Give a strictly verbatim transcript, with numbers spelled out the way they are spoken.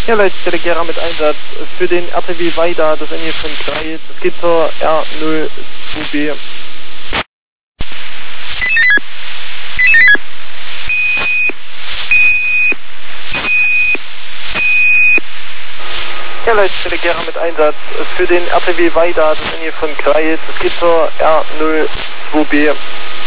Ja, Leitstelle Gera mit Einsatz für den R T W Weida, das N E fünf drei, das geht zur R null zwei B. Ja, Leitstelle Gera mit Einsatz für den R T W Weida, das N E fünf drei, das geht zur R null zwei B.